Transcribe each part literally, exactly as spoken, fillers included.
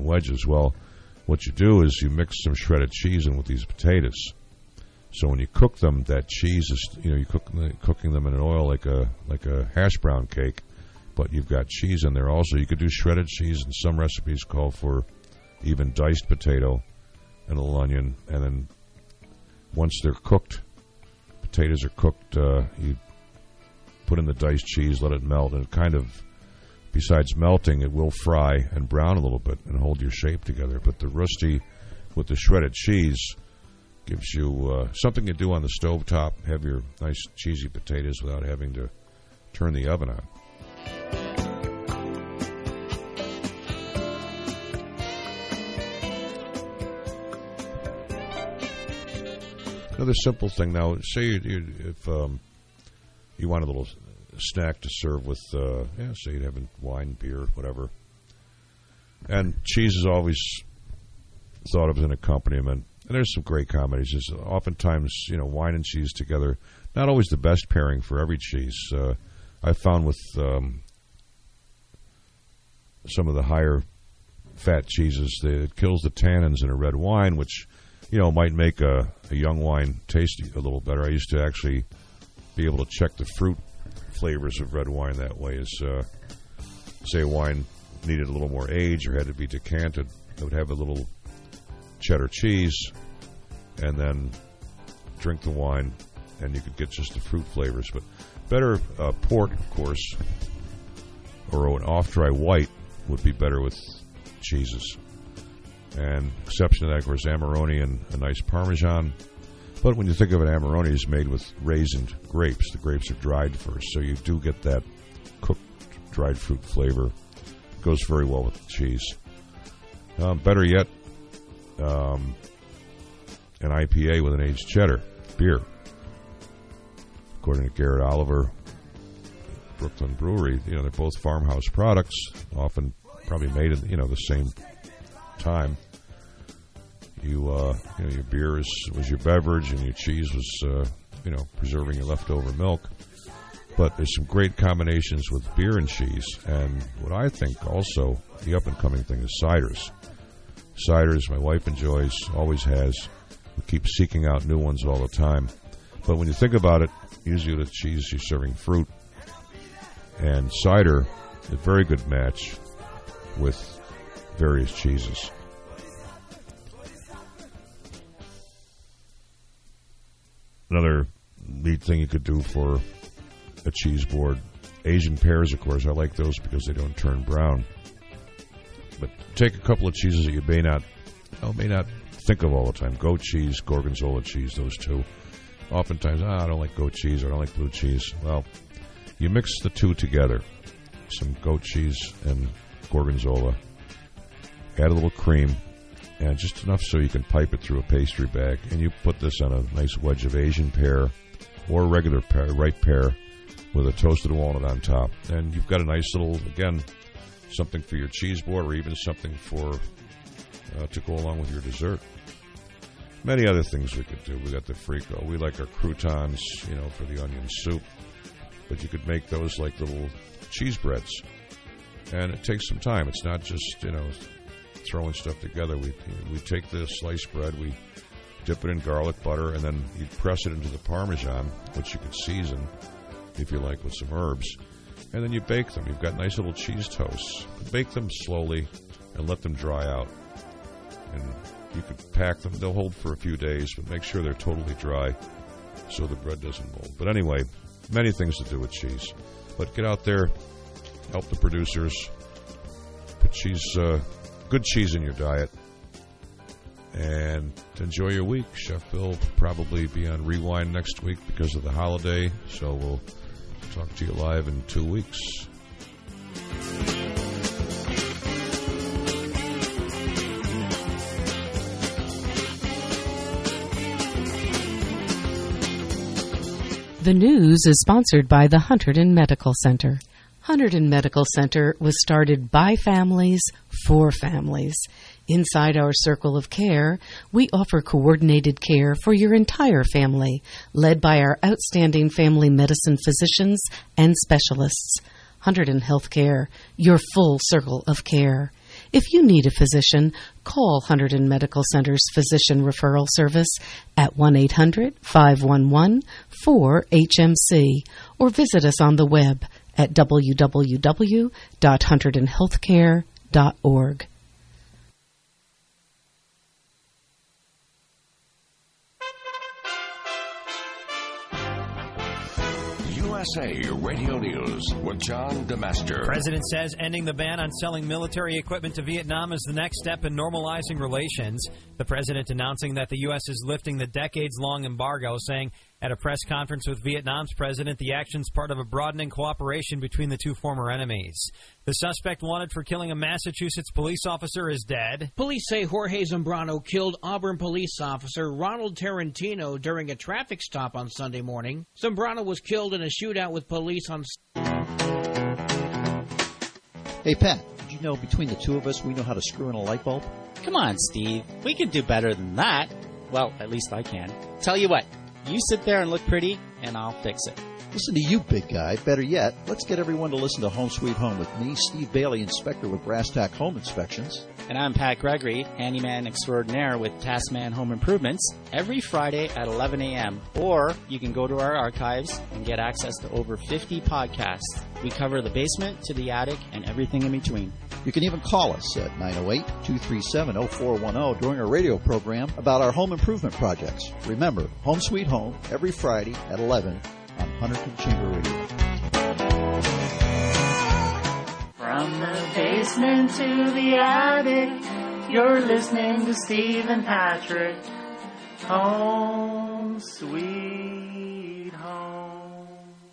wedges. Well, what you do is you mix some shredded cheese in with these potatoes. So when you cook them, that cheese is, you know, you're cooking, cooking them in an oil like a like a hash brown cake, but you've got cheese in there also. You could do shredded cheese, and some recipes call for even diced potato and a little onion. And then once they're cooked, potatoes are cooked, uh, you put in the diced cheese, let it melt, and it kind of, besides melting, it will fry and brown a little bit and hold your shape together. But the rusty with the shredded cheese gives you uh, something to do on the stovetop, have your nice cheesy potatoes without having to turn the oven on. Another simple thing now, say you, you, if um, you want a little snack to serve with, uh, yeah, say you're having wine, beer, whatever. And cheese is always thought of as an accompaniment. And there's some great comedies. There's oftentimes, you know, wine and cheese together, not always the best pairing for every cheese. Uh, I found with um, some of the higher fat cheeses, they, it kills the tannins in a red wine, which, you know, might make a, a young wine taste a little better. I used to actually be able to check the fruit flavors of red wine that way. As uh, say a wine needed a little more age or had to be decanted, it would have a little cheddar cheese, and then drink the wine, and you could get just the fruit flavors. But better uh, port, of course, or an off-dry white would be better with cheeses. And exception to that, of course, Amarone and a nice Parmesan. But when you think of an Amarone, it's made with raisined grapes. The grapes are dried first, so you do get that cooked dried fruit flavor. It goes very well with the cheese. Um, better yet, um, an I P A with an aged cheddar beer. According to Garrett Oliver, Brooklyn Brewery, you know, they're both farmhouse products, often probably made at, you know, the same time. You, uh, you know, your beer is, was your beverage, and your cheese was, uh, you know, preserving your leftover milk. But there's some great combinations with beer and cheese. And what I think also, the up-and-coming thing is ciders. Ciders, my wife enjoys, always has. We keep seeking out new ones all the time. But when you think about it, usually with cheese, you're serving fruit. And cider is a very good match with various cheeses. Another neat thing you could do for a cheese board, Asian pears, of course. I like those because they don't turn brown. But take a couple of cheeses that you may not, you know, may not think of all the time. Goat cheese, Gorgonzola cheese, those two. Oftentimes, ah, I don't like goat cheese, or I don't like blue cheese. Well, you mix the two together, some goat cheese and Gorgonzola. Add a little cream, and just enough so you can pipe it through a pastry bag. And you put this on a nice wedge of Asian pear or regular pear, ripe pear, with a toasted walnut on top. And you've got a nice little, again, something for your cheese board, or even something for uh, to go along with your dessert. Many other things we could do. We got the frico. We like our croutons, you know, for the onion soup. But you could make those like little cheese breads. And it takes some time. It's not just, you know, throwing stuff together. We we take the sliced bread, we dip it in garlic butter, and then you press it into the Parmesan, which you could season, if you like, with some herbs. And then you bake them. You've got nice little cheese toasts. Bake them slowly and let them dry out. And you could pack them. They'll hold for a few days, but make sure they're totally dry so the bread doesn't mold. But anyway, many things to do with cheese. But get out there, help the producers, put cheese, uh, good cheese in your diet, and enjoy your week. Chef Bill will probably be on Rewind next week because of the holiday, so we'll talk to you live in two weeks. The news is sponsored by the Hunterdon Medical Center. Hunterdon Medical Center was started by families for families. Inside our circle of care, we offer coordinated care for your entire family, led by our outstanding family medicine physicians and specialists. Hunterdon Healthcare, your full circle of care. If you need a physician, call Hunterdon Medical Center's Physician Referral Service at one eight hundred, five one one, four H M C or visit us on the web at w w w dot hunterdon healthcare dot org. U S A Radio News with John DeMaster. President says ending the ban on selling military equipment to Vietnam is the next step in normalizing relations. The president announcing that the U S is lifting the decades-long embargo, saying at a press conference with Vietnam's president, the action's part of a broadening cooperation between the two former enemies. The suspect wanted for killing a Massachusetts police officer is dead. Police say Jorge Zambrano killed Auburn police officer Ronald Tarantino during a traffic stop on Sunday morning. Zambrano was killed in a shootout with police on... Hey, Pat, did you know between the two of us we know how to screw in a light bulb? Come on, Steve. We can do better than that. Well, at least I can. Tell you what. You sit there and look pretty, and I'll fix it. Listen to you, big guy. Better yet, let's get everyone to listen to Home Sweet Home with me, Steve Bailey, inspector with Brass Tack Home Inspections. And I'm Pat Gregory, handyman extraordinaire with Taskman Home Improvements, every Friday at eleven a.m. Or you can go to our archives and get access to over fifty podcasts. We cover the basement to the attic and everything in between. You can even call us at nine oh eight, two three seven, oh four one oh during our radio program about our home improvement projects. Remember, Home Sweet Home, every Friday at eleven on Hunterdon Chamber Radio. From the basement to the attic, you're listening to Steve and Patrick. Home Sweet Home.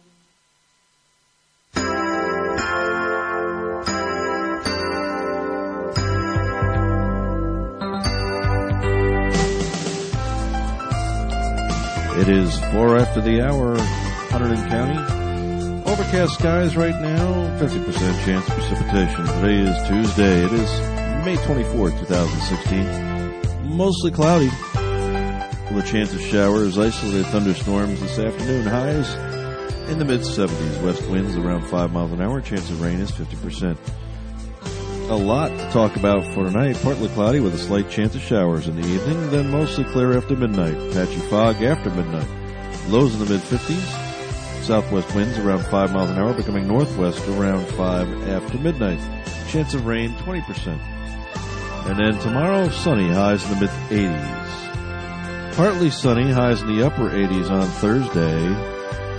It is four after the hour, Hunterdon County. Overcast skies right now, fifty percent chance of precipitation. Today is Tuesday. It is May twenty-fourth, twenty sixteen. Mostly cloudy. With a chance of showers, isolated thunderstorms this afternoon. Highs in the mid-seventies. West winds around five miles an hour. Chance of rain is fifty percent. A lot to talk about for tonight. Partly cloudy with a slight chance of showers in the evening, then mostly clear after midnight. Patchy fog after midnight. Lows in the mid-fifties. Southwest winds around five miles an hour, becoming northwest around five after midnight. Chance of rain, twenty percent. And then tomorrow, sunny, highs in the mid-eighties. Partly sunny, highs in the upper eighties on Thursday.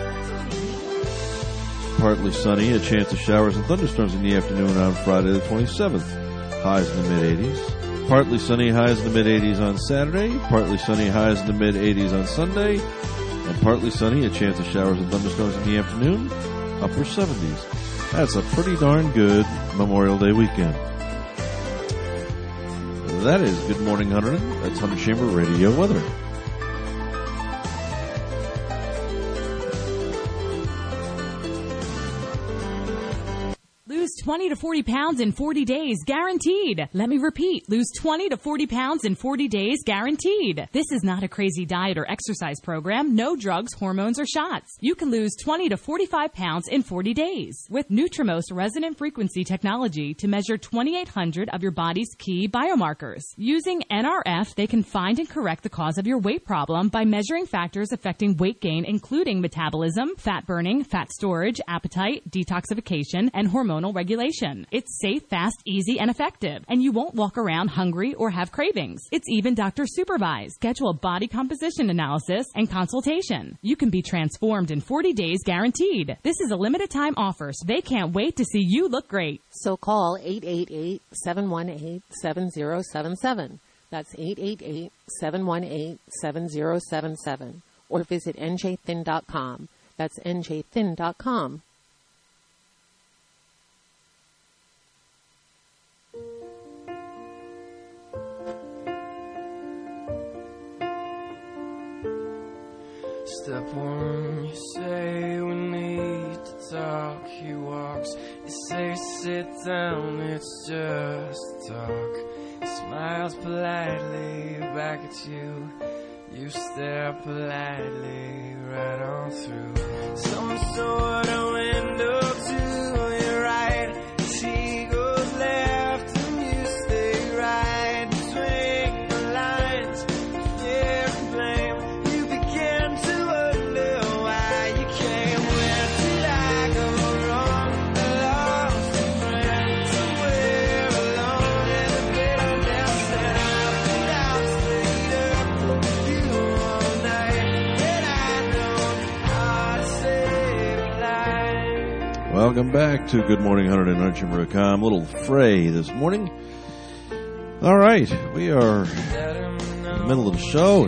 Partly sunny, a chance of showers and thunderstorms in the afternoon on Friday the twenty-seventh. Highs in the mid-eighties. Partly sunny, highs in the mid-eighties on Saturday. Partly sunny, highs in the mid-eighties on Sunday. And partly sunny, a chance of showers and thunderstorms in the afternoon, upper seventies. That's a pretty darn good Memorial Day weekend. That is Good Morning Hunterdon. That's Hunterdon Chamber Radio weather. Lose twenty to forty pounds in forty days, guaranteed. Let me repeat, lose twenty to forty pounds in forty days, guaranteed. This is not a crazy diet or exercise program. No drugs, hormones, or shots. You can lose twenty to forty-five pounds in forty days with Nutrimost resonant frequency technology to measure twenty-eight hundred of your body's key biomarkers. Using N R F, they can find and correct the cause of your weight problem by measuring factors affecting weight gain, including metabolism, fat burning, fat storage, appetite, detoxification, and hormonal regulation. It's safe, fast, easy, and effective, and you won't walk around hungry or have cravings. It's even doctor supervised. Schedule a body composition analysis and consultation. You can be transformed in forty days, guaranteed. This is a limited time offer, so they can't wait to see you look great. So call eight eight eight, seven one eight, seven zero seven seven. That's eight eight eight, seven one eight, seven zero seven seven. Or visit N J thin dot com. That's N J thin dot com. Step one, you say we need to talk. He walks, you say sit down, it's just talk. He smiles politely back at you. You stare politely right on through some sort of window to your right. She goes left and you Welcome back to Good Morning Hunter and Archer Murakam. Little fray this morning. All right, we are in the middle of the show.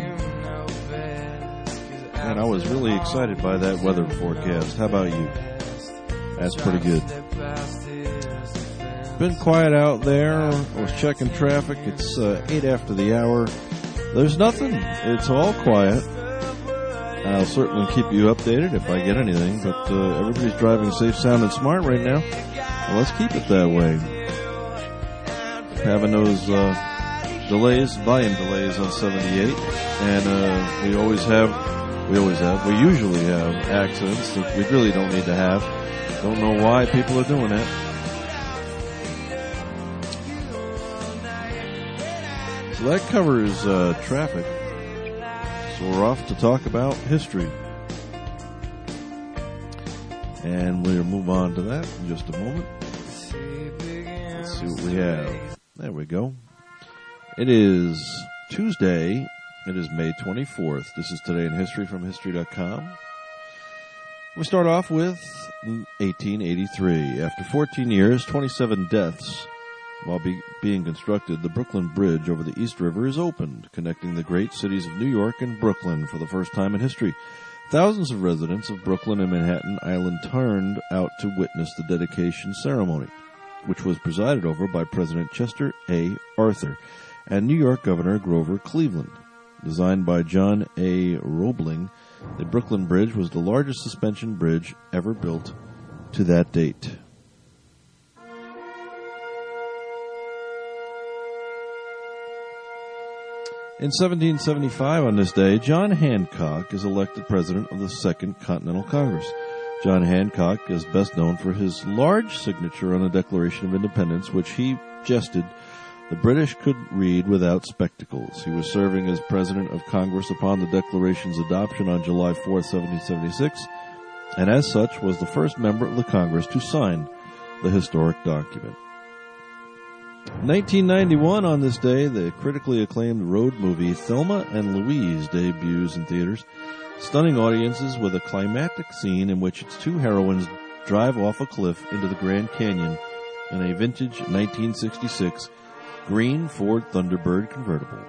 And I was really excited by that weather forecast. How about you? That's pretty good. Been quiet out there. I was checking traffic. It's uh, eight after the hour. There's nothing. It's all quiet. I'll certainly keep you updated if I get anything, but uh, everybody's driving safe, sound, and smart right now. Well, let's keep it that way. Having those uh, delays, volume delays on seventy-eight, and uh, we always have, we always have, we usually have accidents that we really don't need to have. Don't know why people are doing that. So that covers uh, traffic. So we're off to talk about history. And we'll move on to that in just a moment. Let's see what we have. There we go. It is Tuesday. It is May twenty-fourth. This is Today in History from History dot com. We start off with eighteen eighty-three. After fourteen years, twenty-seven deaths, while be, being constructed, the Brooklyn Bridge over the East River is opened, connecting the great cities of New York and Brooklyn for the first time in history. Thousands of residents of Brooklyn and Manhattan Island turned out to witness the dedication ceremony, which was presided over by President Chester A. Arthur and New York Governor Grover Cleveland. Designed by John A. Roebling, the Brooklyn Bridge was the largest suspension bridge ever built to that date. In seventeen seventy-five, on this day, John Hancock is elected president of the Second Continental Congress. John Hancock is best known for his large signature on the Declaration of Independence, which he jested the British could read without spectacles. He was serving as president of Congress upon the Declaration's adoption on July fourth, seventeen seventy-six, and as such was the first member of the Congress to sign the historic document. nineteen ninety-one, on this day, the critically acclaimed road movie Thelma and Louise debuts in theaters, stunning audiences with a climactic scene in which its two heroines drive off a cliff into the Grand Canyon in a vintage nineteen sixty-six green Ford Thunderbird convertible.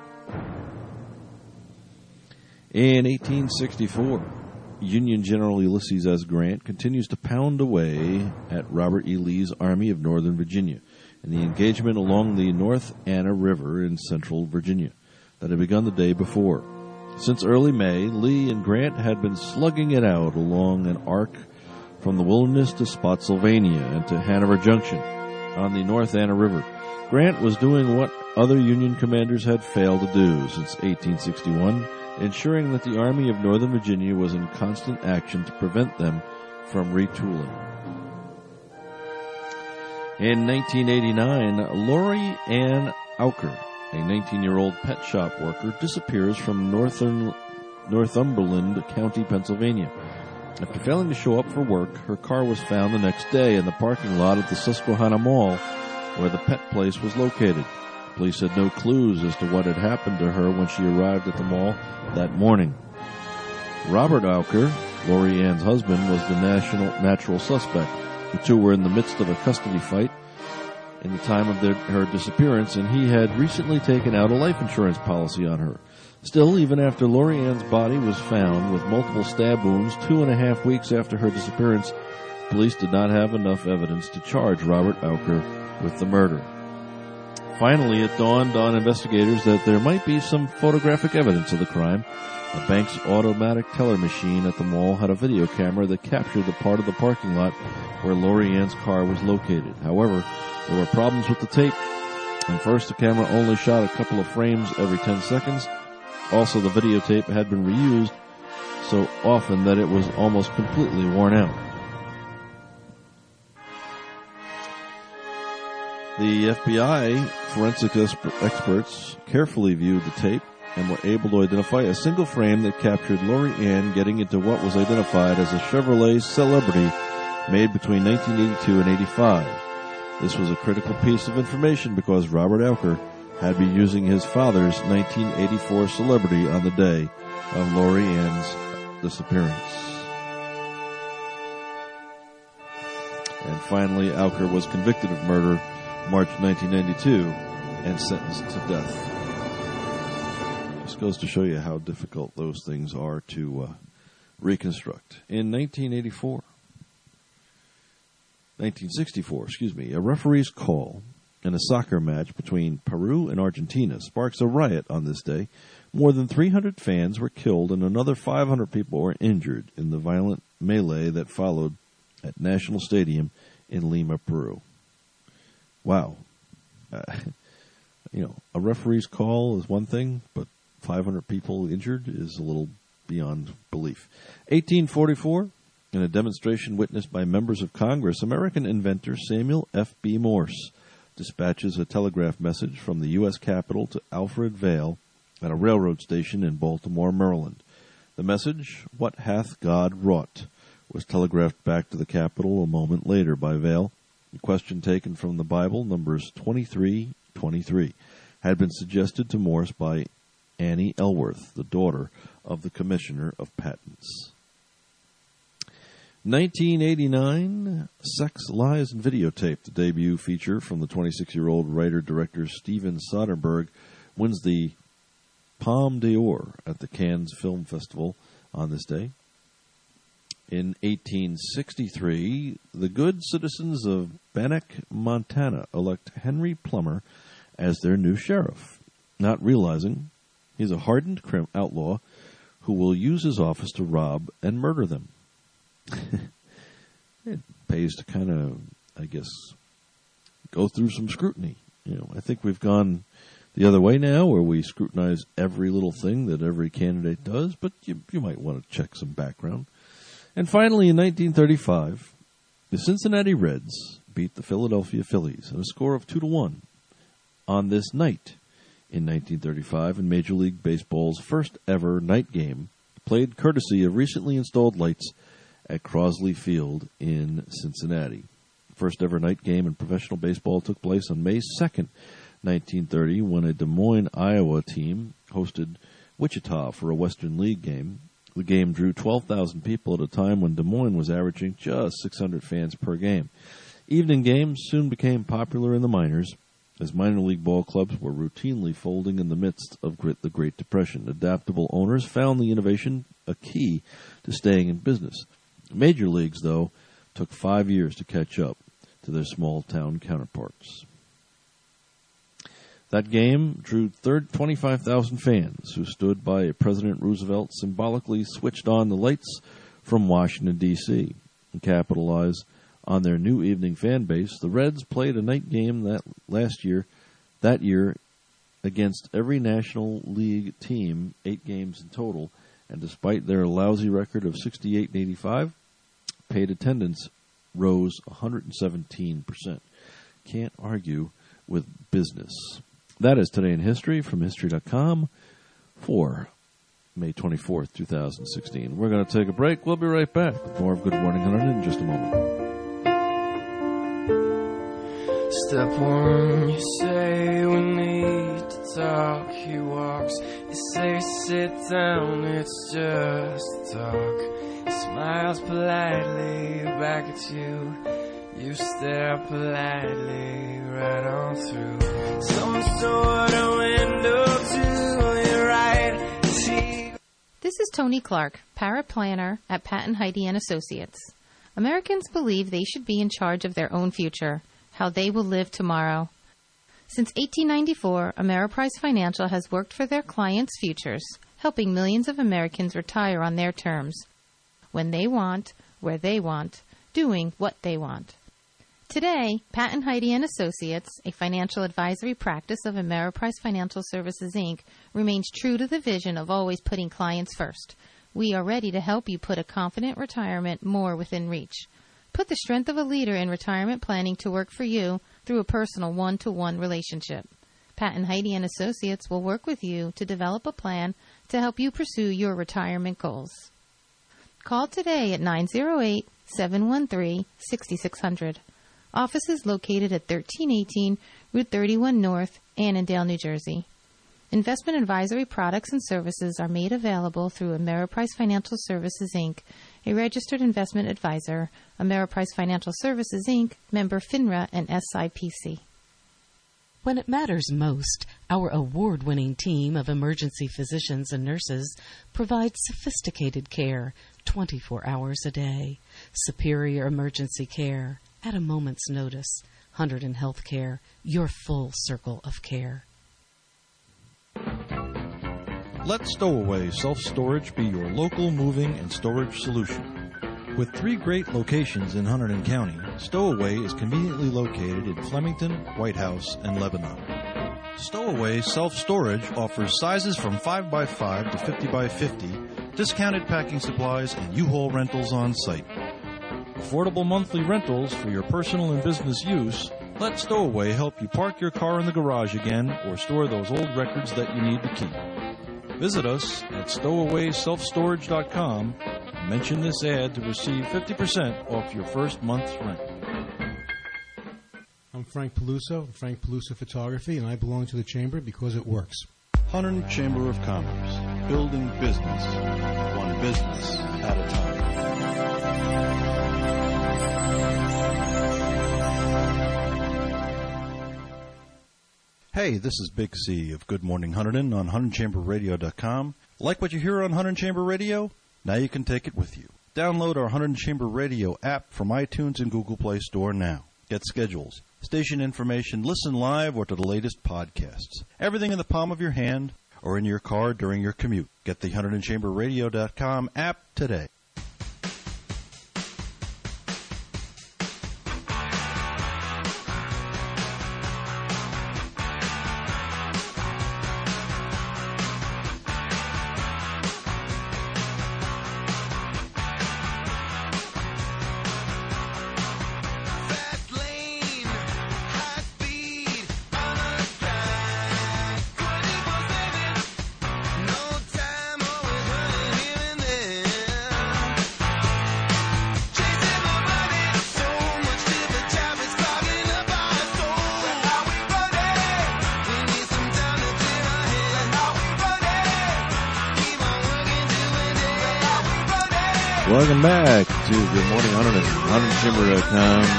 In eighteen sixty-four, Union General Ulysses S. Grant continues to pound away at Robert E. Lee's Army of Northern Virginia in the engagement along the North Anna River in central Virginia that had begun the day before. Since early May, Lee and Grant had been slugging it out along an arc from the Wilderness to Spotsylvania and to Hanover Junction on the North Anna River. Grant was doing what other Union commanders had failed to do since eighteen sixty-one, ensuring that the Army of Northern Virginia was in constant action to prevent them from retooling. In nineteen eighty-nine, Lori Ann Auker, a nineteen-year-old pet shop worker, disappears from northern Northumberland County, Pennsylvania. After failing to show up for work, her car was found the next day in the parking lot of the Susquehanna Mall, where the pet place was located. Police had no clues as to what had happened to her when she arrived at the mall that morning. Robert Auker, Lori Ann's husband, was the national, natural suspect. The two were in the midst of a custody fight in the time of their, her disappearance, and he had recently taken out a life insurance policy on her. Still, even after Lori Ann's body was found with multiple stab wounds two and a half weeks after her disappearance, police did not have enough evidence to charge Robert Auker with the murder. Finally, it dawned on investigators that there might be some photographic evidence of the crime. A bank's automatic teller machine at the mall had a video camera that captured the part of the parking lot where Lori Ann's car was located. However, there were problems with the tape. And first, the camera only shot a couple of frames every ten seconds. Also, the videotape had been reused so often that it was almost completely worn out. The F B I forensic experts carefully viewed the tape and were able to identify a single frame that captured Lori Ann getting into what was identified as a Chevrolet Celebrity made between nineteen eighty-two and eighty-five. This was a critical piece of information because Robert Auker had been using his father's nineteen eighty-four Celebrity on the day of Lori Ann's disappearance. And finally, Auker was convicted of murder March nineteen ninety-two and sentenced to death. This goes to show you how difficult those things are to uh, reconstruct. In nineteen eighty-four, nineteen sixty-four, excuse me, a referee's call in a soccer match between Peru and Argentina sparks a riot on this day. More than three hundred fans were killed and another five hundred people were injured in the violent melee that followed at National Stadium in Lima, Peru. Wow. Uh, you know, a referee's call is one thing, but five hundred people injured is a little beyond belief. eighteen forty-four, in a demonstration witnessed by members of Congress, American inventor Samuel F B Morse dispatches a telegraph message from the U S Capitol to Alfred Vail at a railroad station in Baltimore, Maryland. The message, "What hath God wrought?" was telegraphed back to the Capitol a moment later by Vail. The question, taken from the Bible, Numbers twenty-three twenty-three, had been suggested to Morse by Annie Elworth, the daughter of the Commissioner of Patents. nineteen eighty-nine, Sex, Lies, and Videotape, the debut feature from the twenty-six-year-old writer-director Steven Soderbergh, wins the Palme d'Or at the Cannes Film Festival on this day. In eighteen sixty-three, the good citizens of Bannack, Montana, elect Henry Plummer as their new sheriff, not realizing he's a hardened crim- outlaw who will use his office to rob and murder them. It pays to kind of, I guess, go through some scrutiny. You know, I think we've gone the other way now, where we scrutinize every little thing that every candidate does, but you, you might want to check some background. And finally, in nineteen thirty-five, the Cincinnati Reds beat the Philadelphia Phillies on a score of two to one on this night in nineteen thirty-five in Major League Baseball's first ever night game, played courtesy of recently installed lights at Crosley Field in Cincinnati. The first ever night game in professional baseball took place on May second, nineteen thirty, when a Des Moines, Iowa team hosted Wichita for a Western League game. The game drew twelve thousand people at a time when Des Moines was averaging just six hundred fans per game. Evening games soon became popular in the minors, as minor league ball clubs were routinely folding in the midst of the Great Depression. Adaptable owners found the innovation a key to staying in business. Major leagues, though, took five years to catch up to their small-town counterparts. That game drew twenty-five thousand fans who stood by President Roosevelt symbolically switched on the lights from Washington, D C And capitalize on their new evening fan base, the Reds played a night game that last year, that year against every National League team, eight games in total, and despite their lousy record of sixty-eight and eighty-five, paid attendance rose one hundred seventeen percent. Can't argue with business. That is Today in History from History dot com for May twenty-fourth, twenty sixteen. We're going to take a break. We'll be right back with more of Good Morning Hunter in just a moment. Step one, you say we need to talk. He walks, you say sit down, it's just talk. He smiles politely back at you. You stare politely right on through some sort of window to your right. See. This is Tony Clark, paraplanner at Pat and Heidi and Associates. Americans believe they should be in charge of their own future, how they will live tomorrow. Since eighteen ninety-four, Ameriprise Financial has worked for their clients' futures, helping millions of Americans retire on their terms, when they want, where they want, doing what they want. Today, Pat and Heidi and Associates, a financial advisory practice of Ameriprise Financial Services, Incorporated, remains true to the vision of always putting clients first. We are ready to help you put a confident retirement more within reach. Put the strength of a leader in retirement planning to work for you through a personal one-to-one relationship. Pat and Heidi and Associates will work with you to develop a plan to help you pursue your retirement goals. Call today at nine oh eight, seven one three, six six zero zero. Office is located at thirteen eighteen Route thirty-one North, Annandale, New Jersey. Investment advisory products and services are made available through Ameriprise Financial Services, Incorporated a registered investment advisor, Ameriprise Financial Services, Incorporated, member FINRA and S I P C. When it matters most, our award-winning team of emergency physicians and nurses provides sophisticated care twenty-four hours a day. Superior emergency care at a moment's notice. Hunterdon Healthcare, your full circle of care. Let Stowaway Self-Storage be your local moving and storage solution. With three great locations in Hunterdon County, Stowaway is conveniently located in Flemington, White House, and Lebanon. Stowaway Self-Storage offers sizes from five by five to fifty by fifty, discounted packing supplies, and U-Haul rentals on site. Affordable monthly rentals for your personal and business use. Let Stowaway help you park your car in the garage again or store those old records that you need to keep. Visit us at stowaway self storage dot com and mention this ad to receive fifty percent off your first month's rent. I'm Frank Peluso, Frank Peluso Photography, and I belong to the Chamber because it works. Hunterdon Chamber of Commerce, building business, one business at a time. Hey, this is Big C of Good Morning Hunterdon on Hunterdon Chamber Radio dot com. Like what you hear on Hunterdon Chamber Radio? Now you can take it with you. Download our Hunterdon Chamber Radio app from iTunes and Google Play Store now. Get schedules, station information, listen live or to the latest podcasts. Everything in the palm of your hand or in your car during your commute. Get the Hunterdon Chamber Radio dot com app today. Welcome back to Good Morning Hunterdon, Hunterdon Chamber dot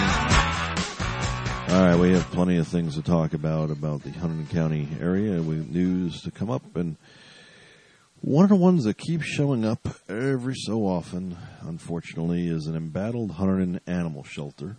com. All right, we have plenty of things to talk about, about the Hunterdon County area. We have news to come up, and one of the ones that keeps showing up every so often, unfortunately, is an embattled Hunterdon animal shelter.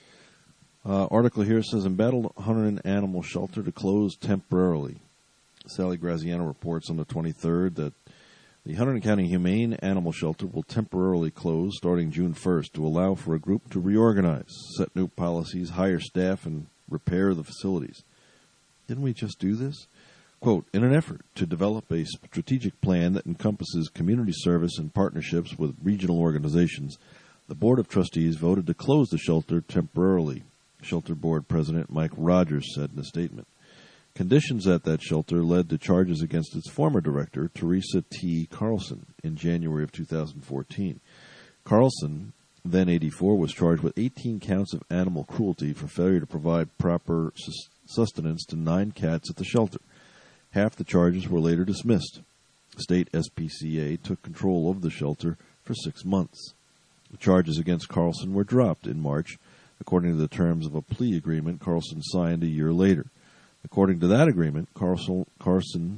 Uh, article here says, embattled Hunterdon animal shelter to close temporarily. Sally Graziano reports on the twenty-third that the Hunterdon County Humane Animal Shelter will temporarily close starting June first to allow for a group to reorganize, set new policies, hire staff, and repair the facilities. Didn't we just do this? Quote, in an effort to develop a strategic plan that encompasses community service and partnerships with regional organizations, the Board of Trustees voted to close the shelter temporarily, Shelter Board President Mike Rogers said in a statement. Conditions at that shelter led to charges against its former director, Teresa T. Carlson, in January of two thousand fourteen. Carlson, then eighty-four, was charged with eighteen counts of animal cruelty for failure to provide proper sustenance to nine cats at the shelter. Half the charges were later dismissed. State S P C A took control of the shelter for six months. The charges against Carlson were dropped in March, according to the terms of a plea agreement Carlson signed a year later. According to that agreement, Carlson, Carlson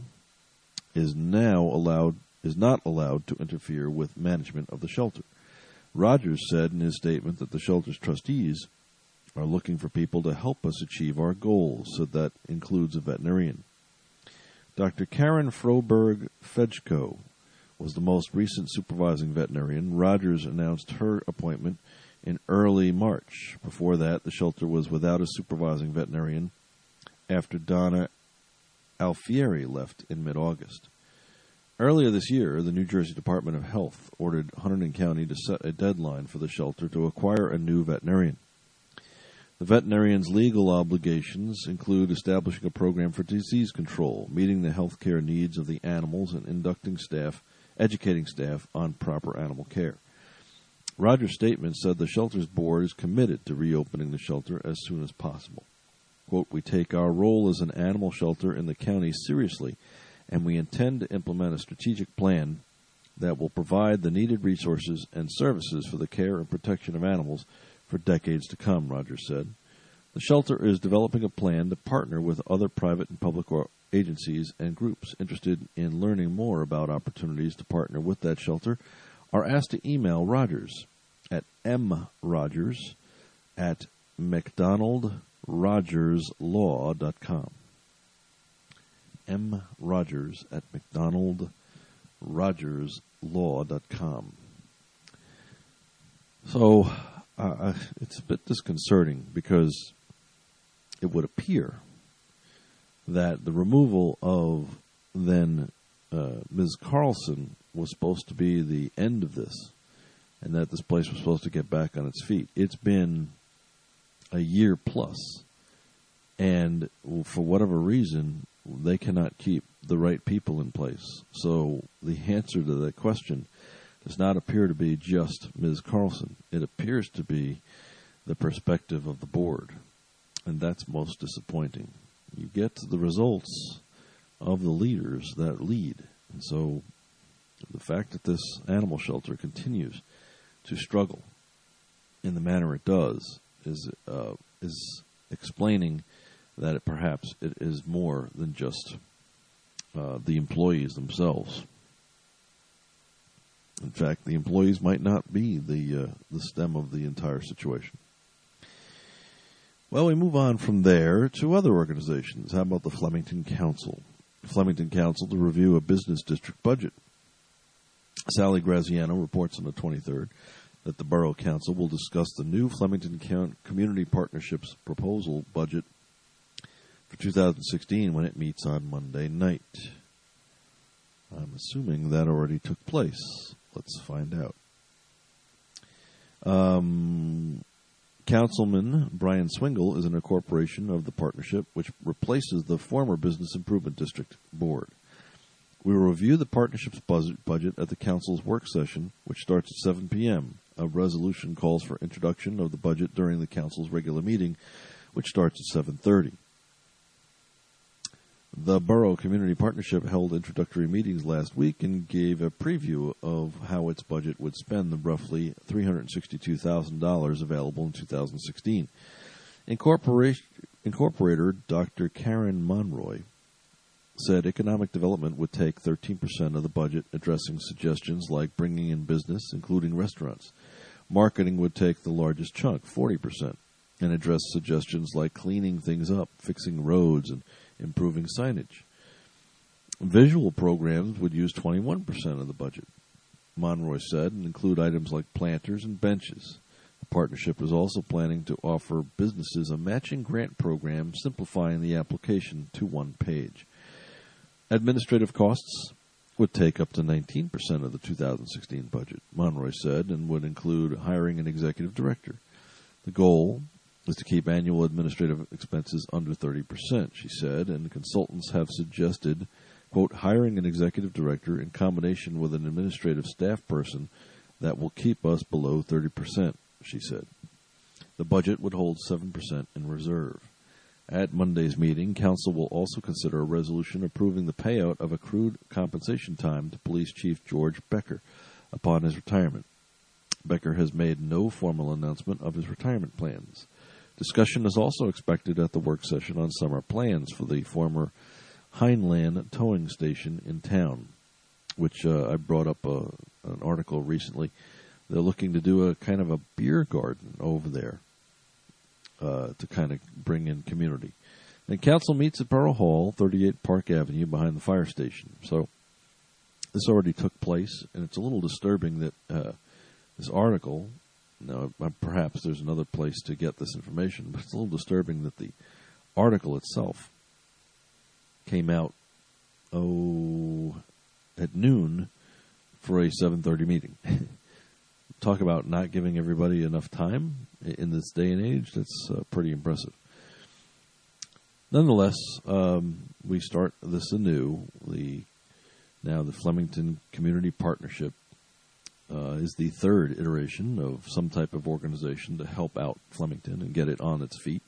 is now allowed is not allowed to interfere with management of the shelter. Rogers said in his statement that the shelter's trustees are looking for people to help us achieve our goals, so that includes a veterinarian. Doctor Karen Froberg-Fedchko was the most recent supervising veterinarian. Rogers announced her appointment in early March. Before that, the shelter was without a supervising veterinarian after Donna Alfieri left in mid-August. Earlier this year, the New Jersey Department of Health ordered Hunterdon County to set a deadline for the shelter to acquire a new veterinarian. The veterinarian's legal obligations include establishing a program for disease control, meeting the health care needs of the animals, and inducting staff, educating staff on proper animal care. Rogers' statement said the shelter's board is committed to reopening the shelter as soon as possible. Quote, we take our role as an animal shelter in the county seriously, and we intend to implement a strategic plan that will provide the needed resources and services for the care and protection of animals for decades to come, Rogers said. The shelter is developing a plan to partner with other private and public agencies and groups interested in learning more about opportunities to partner with that shelter are asked to email Rogers at mrogers at mcdonald rogers law dot com. mrogers at mcdonald rogers law dot com. So uh, it's a bit disconcerting because it would appear that the removal of then uh, Miz Carlson was supposed to be the end of this, and that this place was supposed to get back on its feet. It's been a year plus, and for whatever reason, they cannot keep the right people in place. So the answer to that question does not appear to be just Miz Carlson. It appears to be the perspective of the board, and that's most disappointing. You get the results of the leaders that lead. And so the fact that this animal shelter continues to struggle in the manner it does is uh, is explaining that it perhaps it is more than just uh, the employees themselves. In fact, the employees might not be the uh, the stem of the entire situation. Well, we move on from there to other organizations. How about the Flemington Council? The Flemington Council to review a business district budget. Sally Graziano reports on the twenty-third that the Borough Council will discuss the new Flemington Community Partnerships proposal budget for two thousand sixteen when it meets on Monday night. I'm assuming that already took place. Let's find out. Um... Councilman Brian Swingle is an incorporation of the partnership, which replaces the former Business Improvement District Board. We will review the partnership's budget at the Council's work session, which starts at seven p.m. A resolution calls for introduction of the budget during the Council's regular meeting, which starts at seven thirty. The Borough Community Partnership held introductory meetings last week and gave a preview of how its budget would spend the roughly three hundred sixty-two thousand dollars available in two thousand sixteen. Incorporator Doctor Karen Monroy said economic development would take thirteen percent of the budget, addressing suggestions like bringing in business, including restaurants. Marketing would take the largest chunk, forty percent, and address suggestions like cleaning things up, fixing roads, and improving signage. Visual programs would use twenty-one percent of the budget, Monroy said, and include items like planters and benches. The partnership is also planning to offer businesses a matching grant program, simplifying the application to one page. Administrative costs would take up to nineteen percent of the two thousand sixteen budget, Monroy said, and would include hiring an executive director. The goal is to keep annual administrative expenses under thirty percent, she said, and consultants have suggested, quote, hiring an executive director in combination with an administrative staff person that will keep us below thirty percent, she said. The budget would hold seven percent in reserve. At Monday's meeting, Council will also consider a resolution approving the payout of accrued compensation time to Police Chief George Becker upon his retirement. Becker has made no formal announcement of his retirement plans. Discussion is also expected at the work session on summer plans for the former Heinland towing station in town, which uh, I brought up a, an article recently. They're looking to do a kind of a beer garden over there uh, to kind of bring in community. And council meets at Borough Hall, thirty-eight Park Avenue, behind the fire station. So this already took place, and it's a little disturbing that uh, this article... Now, perhaps there's another place to get this information, but it's a little disturbing that the article itself came out, oh, at noon for a seven thirty meeting. Talk about not giving everybody enough time in this day and age. That's uh, pretty impressive. Nonetheless, um, we start this anew. The now the Flemington Community Partnership Uh, is the third iteration of some type of organization to help out Flemington and get it on its feet.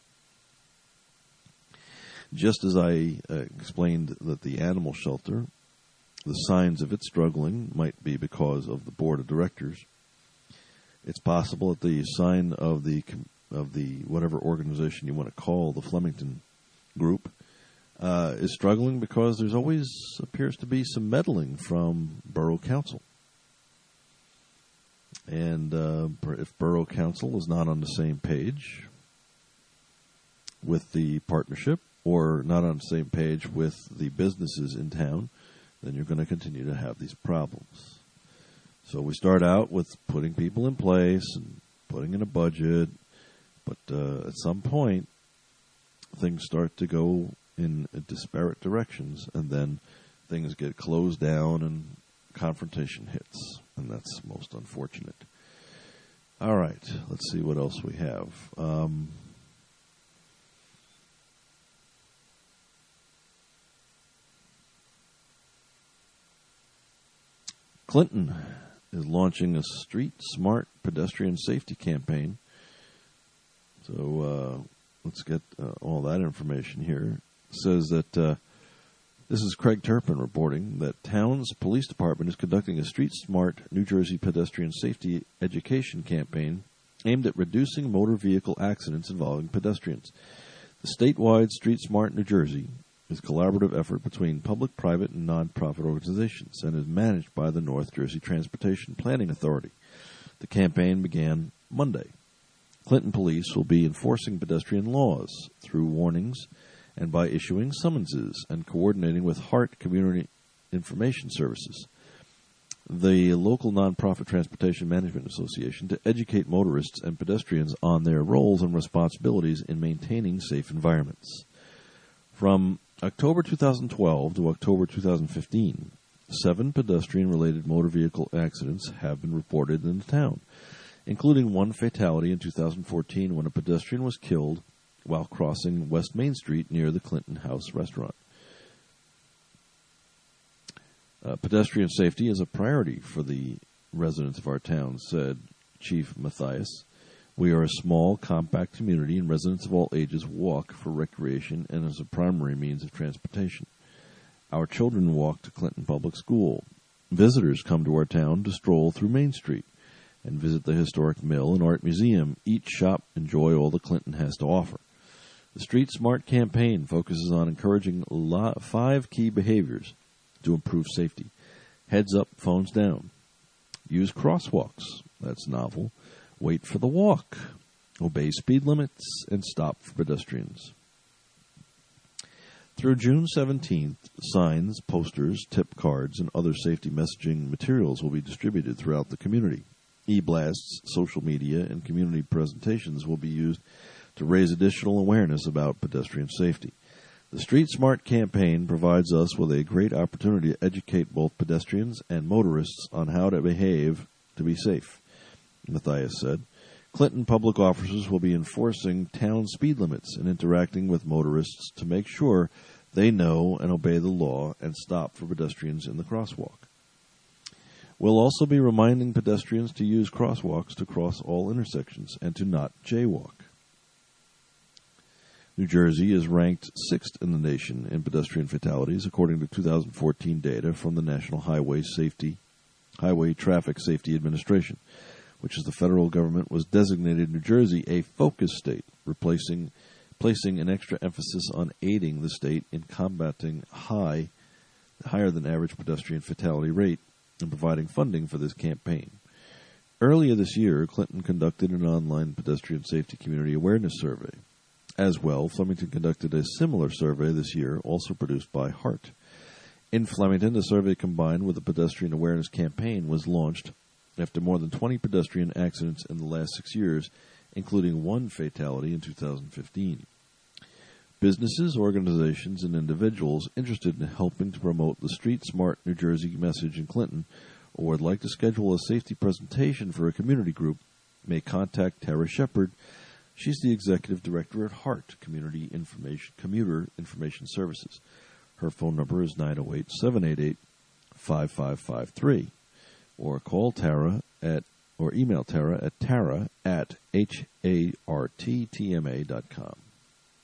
Just as I uh, explained that the animal shelter The signs of it struggling might be because of the board of directors. It's possible that the sign of the of the whatever organization you want to call the Flemington group uh, is struggling because there's always appears to be some meddling from borough council. And uh, if borough council is not on the same page with the partnership or not on the same page with the businesses in town, then you're going to continue to have these problems. So we start out with putting people in place and putting in a budget, but uh, at some point, things start to go in disparate directions, and then things get closed down and confrontation hits, and that's most unfortunate. All right, let's see what else we have. Um, Clinton is launching a Street Smart pedestrian safety campaign. So uh, let's get uh, all that information here. It says that uh, this is Craig Turpin reporting that town's police department is conducting a Street Smart New Jersey pedestrian safety education campaign aimed at reducing motor vehicle accidents involving pedestrians. The statewide Street Smart New Jersey is a collaborative effort between public, private, and nonprofit organizations and is managed by the North Jersey Transportation Planning Authority. The campaign began Monday. Clinton police will be enforcing pedestrian laws through warnings and by issuing summonses and coordinating with HART Community Information Services, the local nonprofit Transportation Management Association, to educate motorists and pedestrians on their roles and responsibilities in maintaining safe environments. From October two thousand twelve to October two thousand fifteen, seven pedestrian-related motor vehicle accidents have been reported in the town, including one fatality in two thousand fourteen when a pedestrian was killed while crossing West Main Street near the Clinton House restaurant. Uh, pedestrian safety is a priority for the residents of our town, said Chief Matthias. We are a small, compact community, and residents of all ages walk for recreation and as a primary means of transportation. Our children walk to Clinton Public School. Visitors come to our town to stroll through Main Street and visit the historic mill and art museum, eat, shop, enjoy all that Clinton has to offer. The Street Smart campaign focuses on encouraging five key behaviors to improve safety. Heads up, phones down. Use crosswalks. That's novel. Wait for the walk. Obey speed limits and stop for pedestrians. Through June seventeenth, signs, posters, tip cards, and other safety messaging materials will be distributed throughout the community. E-blasts, social media, and community presentations will be used to raise additional awareness about pedestrian safety. The Street Smart campaign provides us with a great opportunity to educate both pedestrians and motorists on how to behave to be safe, Matthias said. Clinton public officers will be enforcing town speed limits and interacting with motorists to make sure they know and obey the law and stop for pedestrians in the crosswalk. We'll also be reminding pedestrians to use crosswalks to cross all intersections and to not jaywalk. New Jersey is ranked sixth in the nation in pedestrian fatalities, according to two thousand fourteen data from the National Highway Safety, Highway Traffic Safety Administration, which is the federal government was designated New Jersey a focus state, replacing placing an extra emphasis on aiding the state in combating high, higher than average pedestrian fatality rate and providing funding for this campaign. Earlier this year, Clinton conducted an online pedestrian safety community awareness survey. As well, Flemington conducted a similar survey this year, also produced by HART. In Flemington, the survey combined with the pedestrian awareness campaign was launched after more than twenty pedestrian accidents in the last six years, including one fatality in two thousand fifteen. Businesses, organizations, and individuals interested in helping to promote the Street Smart New Jersey message in Clinton or would like to schedule a safety presentation for a community group may contact Tara Shepard. She's the executive director at HART, Community Information, Commuter Information Services. Her phone number is nine oh eight, seven eight eight, five five five three. Or call Tara at, or email Tara at tara at H A R T T M A dot com.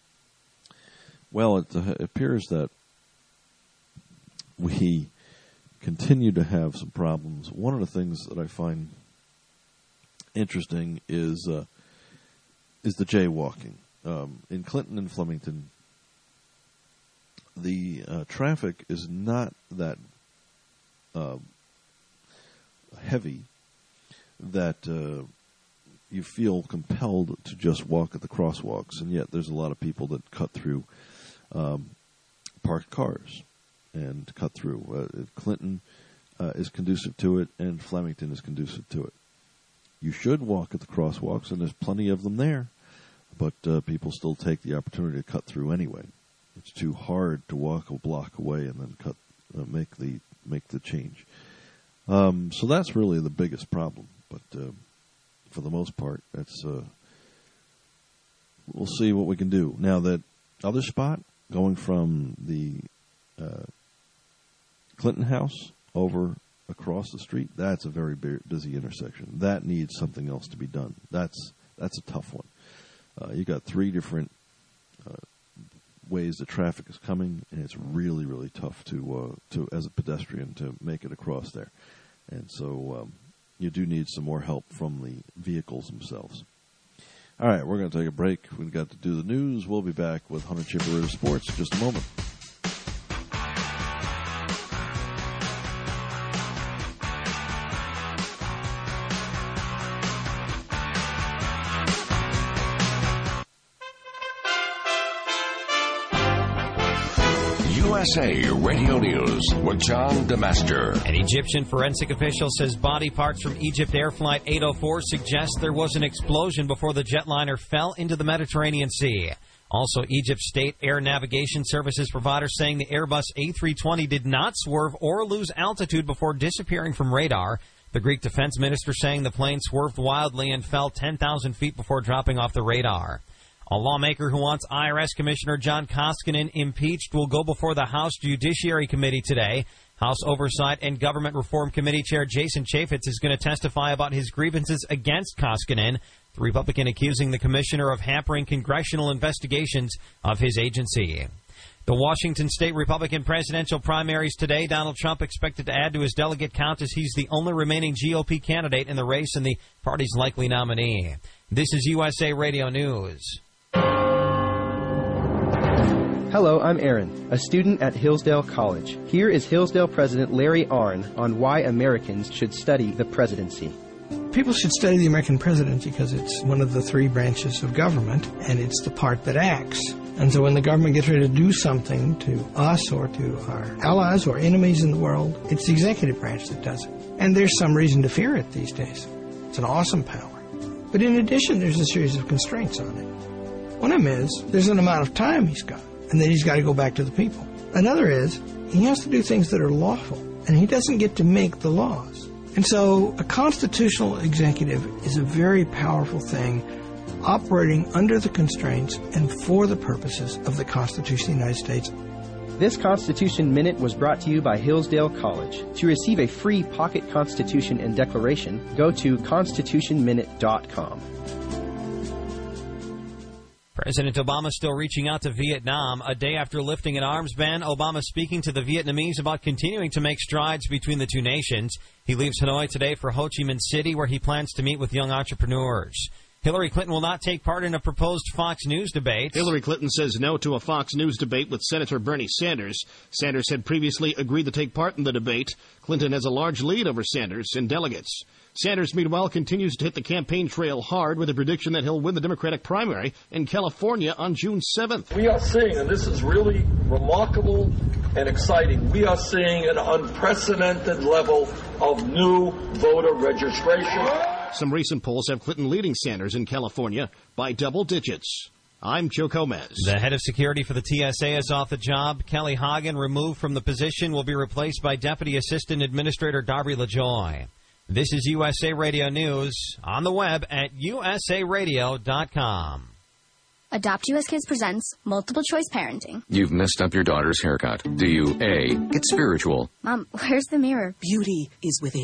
Well, it uh, appears that we continue to have some problems. One of the things that I find interesting is uh, is the jaywalking. Um, in Clinton and Flemington, the uh, traffic is not that uh, heavy that uh, you feel compelled to just walk at the crosswalks, and yet there's a lot of people that cut through um, parked cars and cut through. Uh, Clinton uh, is conducive to it, and Flemington is conducive to it. You should walk at the crosswalks, and there's plenty of them there, but uh, people still take the opportunity to cut through anyway. It's too hard to walk a block away and then cut, uh, make the make the change. Um, so that's really the biggest problem. But uh, for the most part, that's uh, we'll see what we can do. Now that other spot going from the uh, Clinton House over across the street, that's a very busy intersection. That needs something else to be done. That's that's a tough one. Uh, you got three different uh, ways the traffic is coming, and it's really, really tough to uh, to as a pedestrian to make it across there. And so um, you do need some more help from the vehicles themselves. All right, we're going to take a break. We've got to do the news. We'll be back with Hunter Chippewa Sports in just a moment. U S A Radio News with John DeMaster. An Egyptian forensic official says body parts from Egypt Air Flight eight oh four suggest there was an explosion before the jetliner fell into the Mediterranean Sea. Also, Egypt's state air navigation services provider saying the Airbus A three twenty did not swerve or lose altitude before disappearing from radar. The Greek defense minister saying the plane swerved wildly and fell ten thousand feet before dropping off the radar. A lawmaker who wants I R S Commissioner John Koskinen impeached will go before the House Judiciary Committee today. House Oversight and Government Reform Committee Chair Jason Chaffetz is going to testify about his grievances against Koskinen, the Republican accusing the commissioner of hampering congressional investigations of his agency. The Washington State Republican presidential primaries today. Donald Trump expected to add to his delegate count as he's the only remaining G O P candidate in the race and the party's likely nominee. This is U S A Radio News. Hello, I'm Aaron, a student at Hillsdale College. Here is Hillsdale President Larry Arnn on why Americans should study the presidency. People should study the American presidency because it's one of the three branches of government, and it's the part that acts. And so when the government gets ready to do something to us or to our allies or enemies in the world, it's the executive branch that does it. And there's some reason to fear it these days. It's an awesome power. But in addition, there's a series of constraints on it. One of them is there's an amount of time he's got, and then he's got to go back to the people. Another is he has to do things that are lawful, and he doesn't get to make the laws. And so a constitutional executive is a very powerful thing, operating under the constraints and for the purposes of the Constitution of the United States. This Constitution Minute was brought to you by Hillsdale College. To receive a free pocket Constitution and Declaration, go to constitution minute dot com. President Obama still reaching out to Vietnam. A day after lifting an arms ban, Obama speaking to the Vietnamese about continuing to make strides between the two nations. He leaves Hanoi today for Ho Chi Minh City, where he plans to meet with young entrepreneurs. Hillary Clinton will not take part in a proposed Fox News debate. Hillary Clinton says no to a Fox News debate with Senator Bernie Sanders. Sanders had previously agreed to take part in the debate. Clinton has a large lead over Sanders in delegates. Sanders, meanwhile, continues to hit the campaign trail hard with a prediction that he'll win the Democratic primary in California on June seventh. We are seeing, and this is really remarkable and exciting, we are seeing an unprecedented level of new voter registration. Some recent polls have Clinton leading Sanders in California by double digits. I'm Joe Gomez. The head of security for the T S A is off the job. Kelly Hagen, removed from the position, will be replaced by Deputy Assistant Administrator Darby LaJoy. This is U S A Radio News on the web at U S A radio dot com. Adopt U S Kids presents Multiple Choice Parenting. You've messed up your daughter's haircut. Do you A, get spiritual? Mom, where's the mirror? Beauty is within.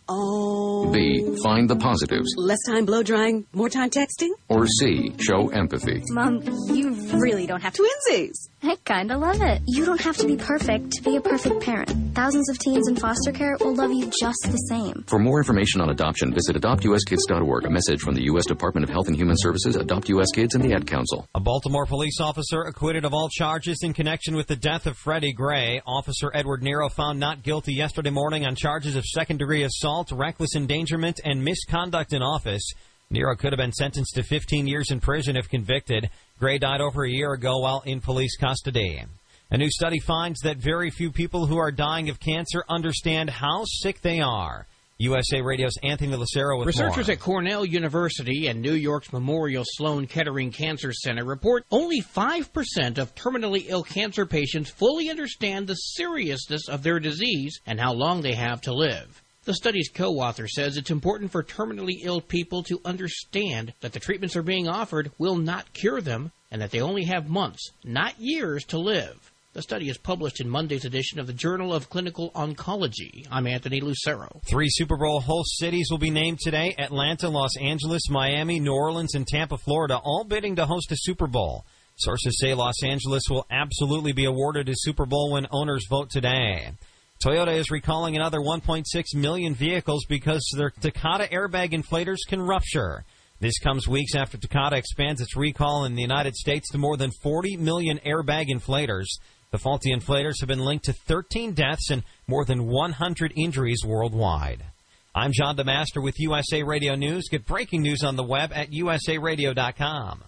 Oh. B, find the positives. Less time blow drying, more time texting? Or C, show empathy. Mom, you really don't have to. Twinsies! I kinda love it. You don't have to be perfect to be a perfect parent. Thousands of teens in foster care will love you just the same. For more information on adoption, visit adopt u s kids dot org. A message from the U S Department of Health and Human Services, Adopt U S Kids, and the Ad Council. A Baltimore police officer acquitted of all charges in connection with the death of Freddie Gray. Officer Edward Nero found not guilty yesterday morning on charges of second-degree assault, reckless endangerment, and misconduct in office. Nero could have been sentenced to fifteen years in prison if convicted. Gray died over a year ago while in police custody. A new study finds that very few people who are dying of cancer understand how sick they are. U S A Radio's Anthony Lucero with Researchers more. at Cornell University and New York's Memorial Sloan Kettering Cancer Center report only five percent of terminally ill cancer patients fully understand the seriousness of their disease and how long they have to live. The study's co-author says it's important for terminally ill people to understand that the treatments are being offered will not cure them and that they only have months, not years, to live. The study is published in Monday's edition of the Journal of Clinical Oncology. I'm Anthony Lucero. Three Super Bowl host cities will be named today: Atlanta, Los Angeles, Miami, New Orleans, and Tampa, Florida, all bidding to host a Super Bowl. Sources say Los Angeles will absolutely be awarded a Super Bowl when owners vote today. Toyota is recalling another one point six million vehicles because their Takata airbag inflators can rupture. This comes weeks after Takata expands its recall in the United States to more than forty million airbag inflators. The faulty inflators have been linked to thirteen deaths and more than one hundred injuries worldwide. I'm John DeMaster with U S A Radio News. Get breaking news on the web at u s a radio dot com.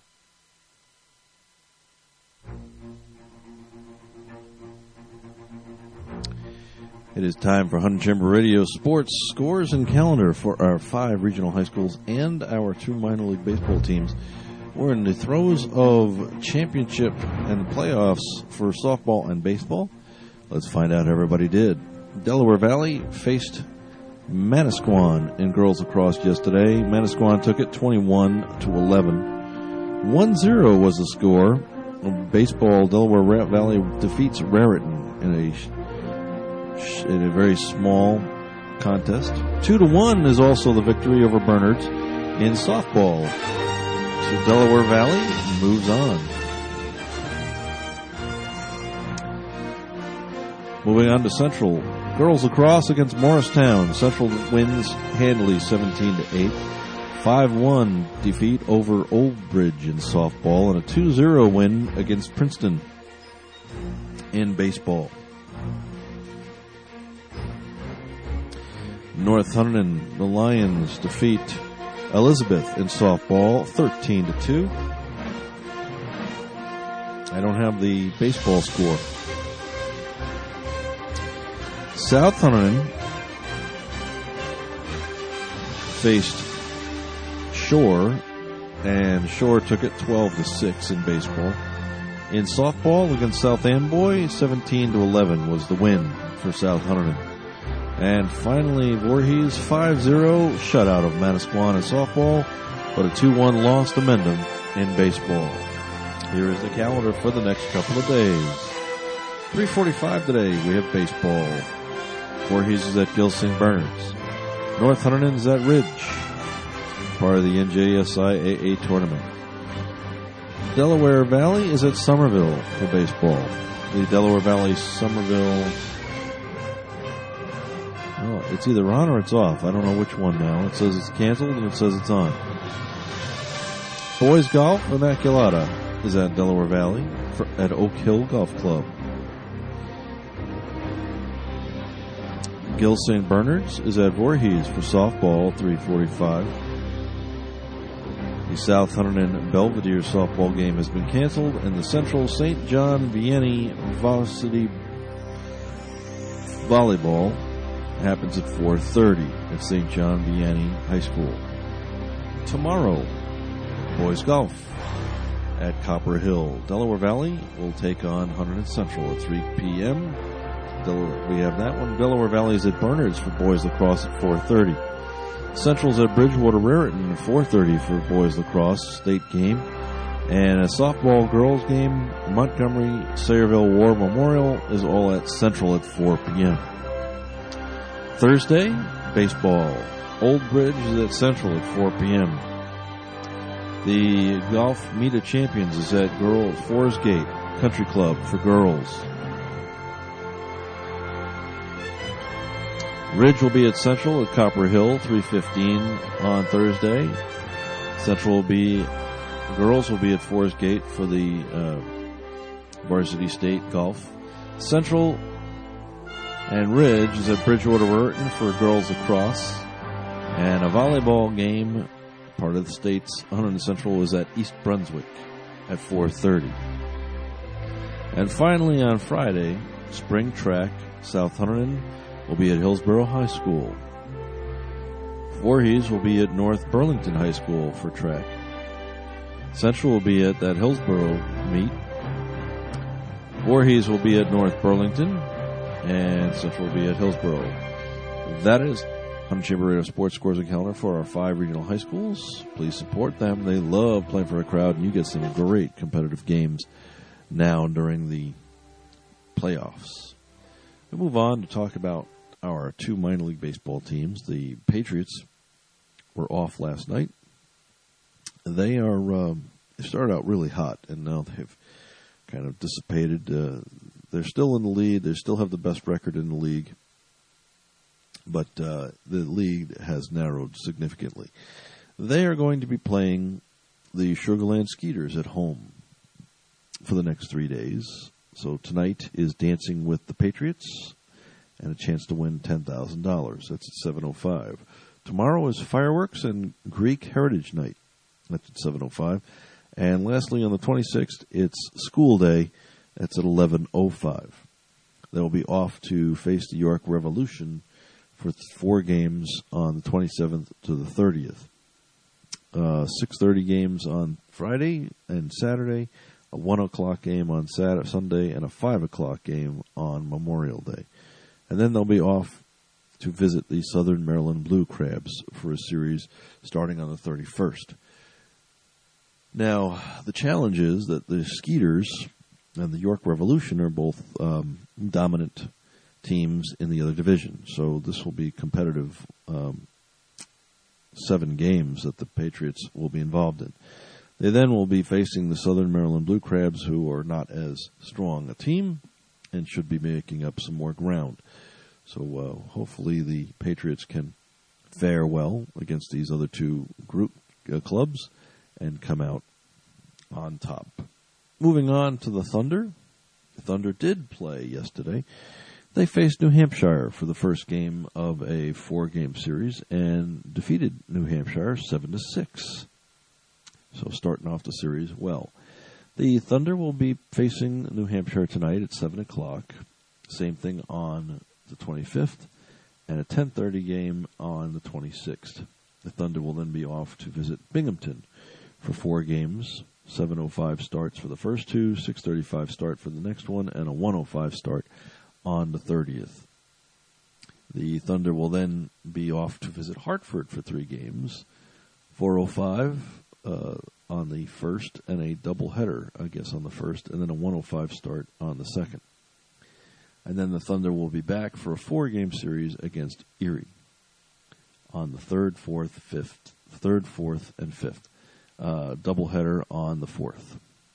It is time for Hunter Chamber Radio Sports scores and calendar for our five regional high schools and our two minor league baseball teams. We're in the throes of championship and playoffs for softball and baseball. Let's find out how everybody did. Delaware Valley faced Manasquan in girls lacrosse yesterday. Manasquan took it twenty-one to eleven. one zero was the score. Baseball, Delaware Valley defeats Raritan in a in a very small contest. Two to one is also the victory over Bernards in softball. So Delaware Valley moves on. Moving on to Central. Girls lacrosse against Morristown. Central wins handily seventeen to eight. five one defeat over Old Bridge in softball, and a two zero win against Princeton in baseball. North Hunterdon, the Lions defeat Elizabeth in softball, thirteen to two. I don't have the baseball score. South Hunterdon faced Shore, and Shore took it twelve to six in baseball. In softball against South Amboy, seventeen to eleven was the win for South Hunterdon. And finally, Voorhees five zero shutout of Manasquan in softball, but a two one loss to Mendham in baseball. Here is the calendar for the next couple of days. three forty-five today, we have baseball. Voorhees is at Gilsing Bernards. North Hunterdon is at Ridge, part of the N J S I A A tournament. Delaware Valley is at Somerville for baseball. The Delaware Valley Somerville... Oh, it's either on or it's off. I don't know which one now. It says it's canceled and it says it's on. Boys Golf Immaculata is at Delaware Valley for, at Oak Hill Golf Club. Gil Saint Bernards is at Voorhees for softball, three forty-five. The South Hunterdon Belvedere softball game has been canceled, and the Central Saint John Vianney Varsity Volleyball happens at four thirty at Saint John Vianney High School. Tomorrow, boys golf at Copper Hill. Delaware Valley will take on Hunterdon Central at three p.m. Del- we have that one. Delaware Valley is at Bernards for boys lacrosse at four thirty. Central's at Bridgewater Raritan at four thirty for boys lacrosse state game. And a softball girls game, Montgomery Sayreville War Memorial, is all at Central at four p.m. Thursday, baseball. Old Bridge is at Central at four p.m. The Golf Meet of Champions is at Girl Forest Gate Country Club for girls. Ridge will be at Central at Copper Hill, three fifteen on Thursday. Central will be, girls will be at Forest Gate for the uh, Varsity State Golf. Central and Ridge is at Bridgewater Burton for girls lacrosse. And a volleyball game, part of the state's one hundred Central, is at East Brunswick at four thirty. And finally on Friday, spring track, South Hunterdon will be at Hillsborough High School. Voorhees will be at North Burlington High School for track. Central will be at that Hillsborough meet. Voorhees will be at North Burlington, and Central will be at Hillsborough. That is Hunter Chamber Radio Sports Scores and Calendar for our five regional high schools. Please support them. They love playing for a crowd, and you get some great competitive games now during the playoffs. We move on to talk about our two minor league baseball teams. The Patriots were off last night. They are um, they started out really hot, and now they've kind of dissipated. Uh, they're still in the lead. They still have the best record in the league, but uh, the lead has narrowed significantly. They are going to be playing the Sugar Land Skeeters at home for the next three days. So tonight is Dancing with the Patriots and a chance to win ten thousand dollars. That's at seven oh five. Tomorrow is Fireworks and Greek Heritage Night. That's at seven oh five. And lastly, on the twenty-sixth, it's School Day. That's at eleven oh five. They'll be off to face the York Revolution for four games on the twenty-seventh to the thirtieth. Uh, six thirty games on Friday and Saturday, a one o'clock game on Saturday, Sunday, and a five o'clock game on Memorial Day. And then they'll be off to visit the Southern Maryland Blue Crabs for a series starting on the thirty-first. Now, the challenge is that the Skeeters and the York Revolution are both um, dominant teams in the other division. So this will be competitive um, seven games that the Patriots will be involved in. They then will be facing the Southern Maryland Blue Crabs, who are not as strong a team and should be making up some more ground. So uh, hopefully the Patriots can fare well against these other two group uh, clubs and come out on top. Moving on to the Thunder. The Thunder did play yesterday. They faced New Hampshire for the first game of a four-game series and defeated New Hampshire seven to six. So starting off the series well. The Thunder will be facing New Hampshire tonight at seven o'clock. Same thing on the twenty-fifth, and a ten thirty game on the twenty-sixth. The Thunder will then be off to visit Binghamton for four games. seven oh five starts for the first two, six thirty-five start for the next one, and a one oh five start on the thirtieth. The Thunder will then be off to visit Hartford for three games. four oh five uh, on the first, and a doubleheader, I guess, on the first, and then a one oh five start on the second. And then the Thunder will be back for a four-game series against Erie on the third, fourth, fifth, third, fourth, and fifth. Uh, doubleheader on the fourth.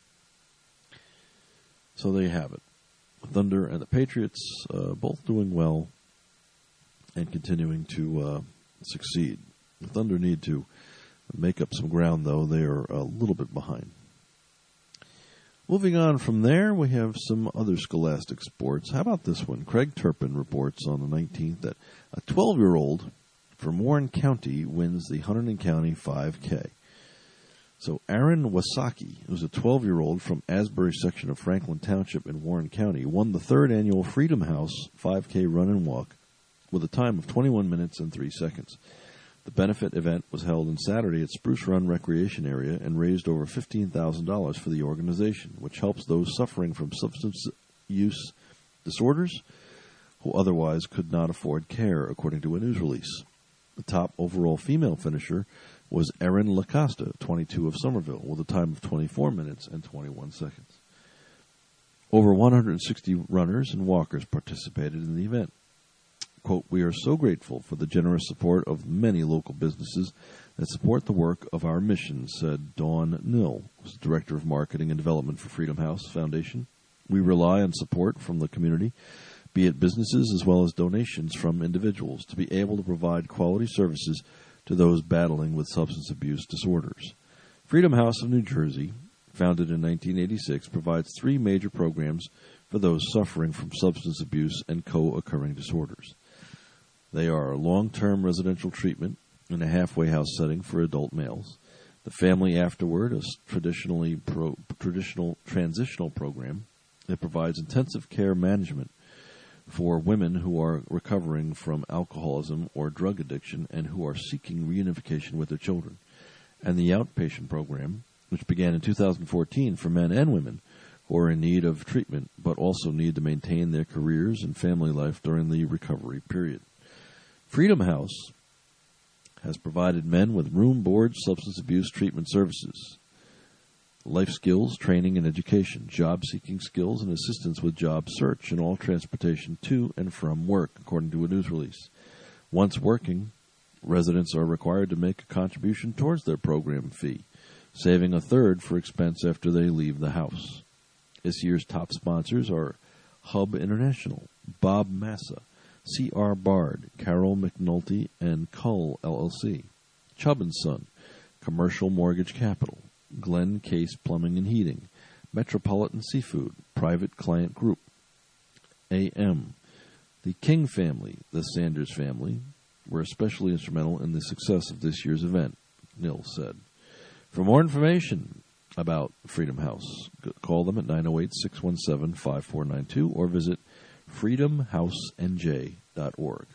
So there you have it. The Thunder and the Patriots uh, both doing well and continuing to uh, succeed. The Thunder need to make up some ground, though. They are a little bit behind. Moving on from there, we have some other scholastic sports. How about this one? Craig Turpin reports on the nineteenth that a twelve-year-old from Warren County wins the Hunterdon County five K. So Aaron Wasaki, who's a twelve-year-old from Asbury section of Franklin Township in Warren County, won the third annual Freedom House five K run and walk with a time of twenty-one minutes and three seconds. The benefit event was held on Saturday at Spruce Run Recreation Area and raised over fifteen thousand dollars for the organization, which helps those suffering from substance use disorders who otherwise could not afford care, according to a news release. The top overall female finisher was Erin Lacosta, twenty-two of Somerville, with a time of twenty-four minutes and twenty-one seconds. Over one hundred sixty runners and walkers participated in the event. Quote, "We are so grateful for the generous support of many local businesses that support the work of our mission," said Dawn Nill, who's the Director of Marketing and Development for Freedom House Foundation. "We rely on support from the community, be it businesses as well as donations from individuals, to be able to provide quality services to those battling with substance abuse disorders." Freedom House of New Jersey, founded in nineteen eighty-six, provides three major programs for those suffering from substance abuse and co-occurring disorders. They are long-term residential treatment in a halfway house setting for adult males, the Family Afterward, a traditionally pro, traditional transitional program that provides intensive care management for women who are recovering from alcoholism or drug addiction and who are seeking reunification with their children, and the outpatient program, which began in two thousand fourteen for men and women who are in need of treatment but also need to maintain their careers and family life during the recovery period. Freedom House has provided men with room, board, substance abuse treatment services, life skills, training, and education, job-seeking skills, and assistance with job search, and all transportation to and from work, according to a news release. Once working, residents are required to make a contribution towards their program fee, saving a third for expense after they leave the house. This year's top sponsors are Hub International, Bob Massa, C R. Bard, Carol McNulty, and Cull, L L C, Chubb and Son, Commercial Mortgage Capital, Glen Case Plumbing and Heating, Metropolitan Seafood, Private Client Group, A M, the King family, the Sanders family, were especially instrumental in the success of this year's event, Nill said. For more information about Freedom House, call them at nine oh eight, six one seven, five four nine two or visit freedom house n j dot org.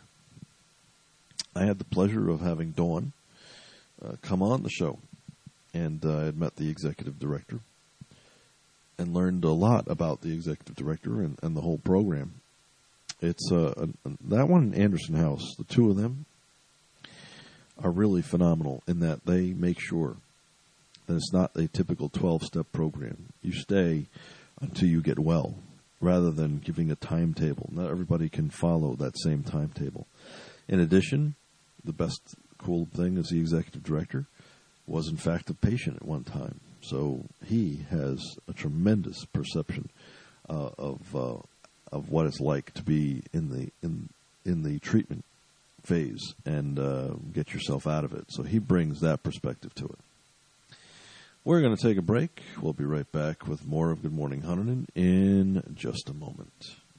I had the pleasure of having Dawn uh, come on the show, and uh, I had met the executive director and learned a lot about the executive director and, and the whole program. It's uh, a, a, that one and Anderson House, the two of them are really phenomenal in that they make sure that it's not a typical twelve-step program. You stay until you get well, rather than giving a timetable. Not everybody can follow that same timetable. In addition, the best cool thing as the executive director was, in fact, a patient at one time. So he has a tremendous perception uh, of uh, of what it's like to be in the in in the treatment phase and uh, get yourself out of it. So he brings that perspective to it. We're going to take a break. We'll be right back with more of Good Morning Hunterdon in just a moment.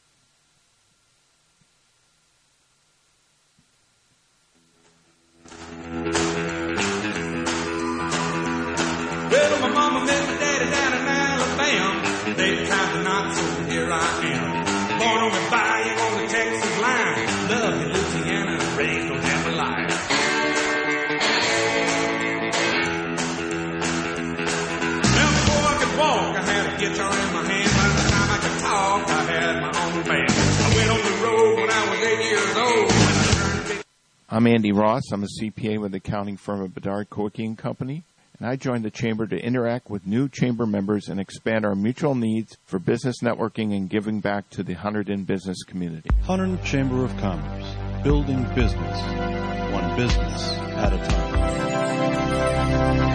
Well, my mama met my daddy down in Alabama. They tried to knock, so here I am. Born on the bayou on the Texas line. Love in Louisiana, raised on Jambalaya. Walk. I had a guitar in my hand. By the time I could talk, I had my own band. I went on the road when I was eight years old. When I turned fifty. I'm Andy Ross. I'm a C P A with the accounting firm of Bedard, Corky and Company, and I joined the Chamber to interact with new Chamber members and expand our mutual needs for business networking and giving back to the Hunterdon business community. Hunterdon Chamber of Commerce, building business, one business at a time.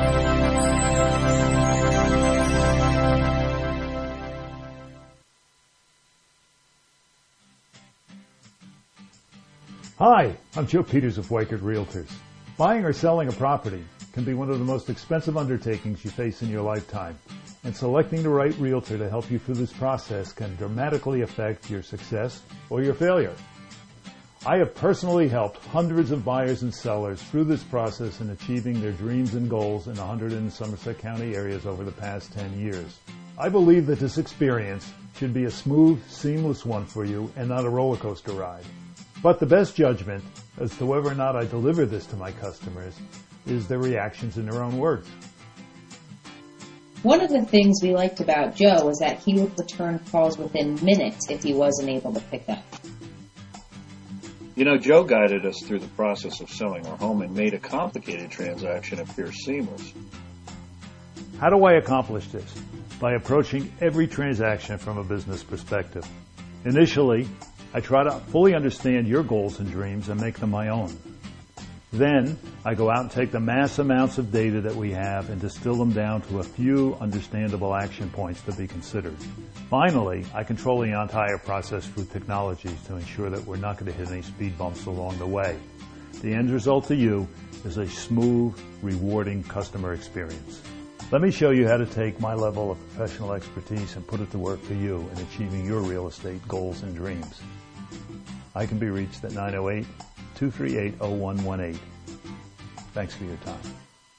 Hi, I'm Joe Peters of Weichert Realtors. Buying or selling a property can be one of the most expensive undertakings you face in your lifetime, and selecting the right realtor to help you through this process can dramatically affect your success or your failure. I have personally helped hundreds of buyers and sellers through this process in achieving their dreams and goals in the Hunterdon and Somerset County areas over the past ten years. I believe that this experience should be a smooth, seamless one for you and not a roller coaster ride. But the best judgment as to whether or not I deliver this to my customers is their reactions in their own words. One of the things we liked about Joe was that he would return calls within minutes if he wasn't able to pick up. You know, Joe guided us through the process of selling our home and made a complicated transaction appear seamless. How do I accomplish this? By approaching every transaction from a business perspective. Initially, I try to fully understand your goals and dreams and make them my own. Then, I go out and take the mass amounts of data that we have and distill them down to a few understandable action points to be considered. Finally, I control the entire process through technologies to ensure that we're not going to hit any speed bumps along the way. The end result to you is a smooth, rewarding customer experience. Let me show you how to take my level of professional expertise and put it to work for you in achieving your real estate goals and dreams. I can be reached at nine oh eight, two three eight, oh one one eight. Thanks for your time.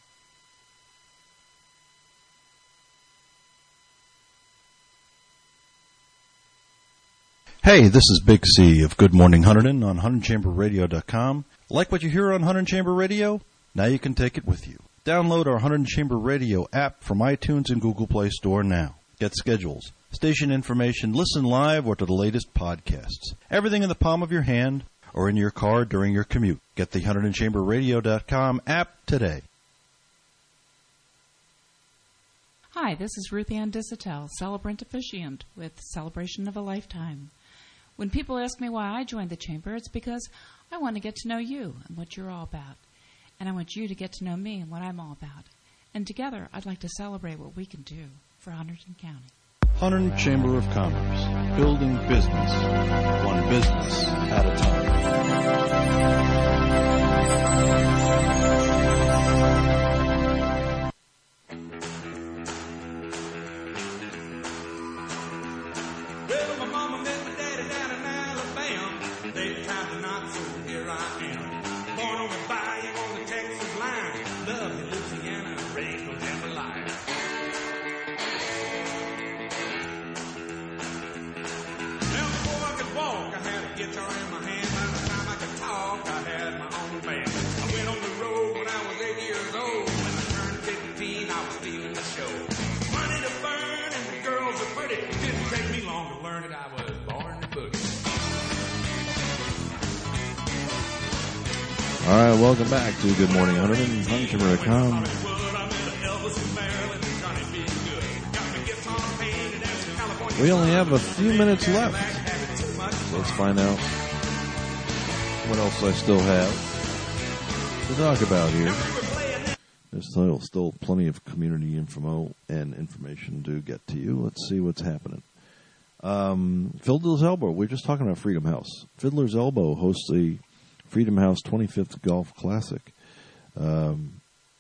Hey, this is Big C of Good Morning Hunterdon on Hunterdon Chamber Radio dot com. Like what you hear on Hunterdon Chamber Radio? Now you can take it with you. Download our Hunterdon Chamber Radio app from iTunes and Google Play Store now. Get schedules, station information, listen live or to the latest podcasts. Everything in the palm of your hand or in your car during your commute. Get the Hunterdon Chamber Radio dot com app today. Hi, this is Ruth Ann Disatel, celebrant officiant with Celebration of a Lifetime. When people ask me why I joined the Chamber, it's because I want to get to know you and what you're all about. And I want you to get to know me and what I'm all about. And together, I'd like to celebrate what we can do for Hunterdon County. Hunterdon Chamber of Commerce, building business, one business at a time. Well, my mama met my daddy down in Alabama. They tried to knock, so here I am. Born on the bayou on the Texas line. Love you, Louisiana, raised no never lie. Now before I could walk, I had a guitar in my hand. By the time I could talk, I had my own band. I went on the road when I was eight years old. When I turned fifteen, I was stealing the show. Money to burn and the girls are pretty. It didn't take me long to learn it. I was born to boogie. All right, welcome back to Good Morning Hunterdon, Hunterdon Chamber dot com. We only have a few minutes left. So let's find out what else I still have to talk about here. There's still, still plenty of community info and information to get to you. Let's see what's happening. Um, Fiddler's Elbow. We we're just talking about Freedom House. Fiddler's Elbow hosts the Freedom House twenty-fifth Golf Classic. Um,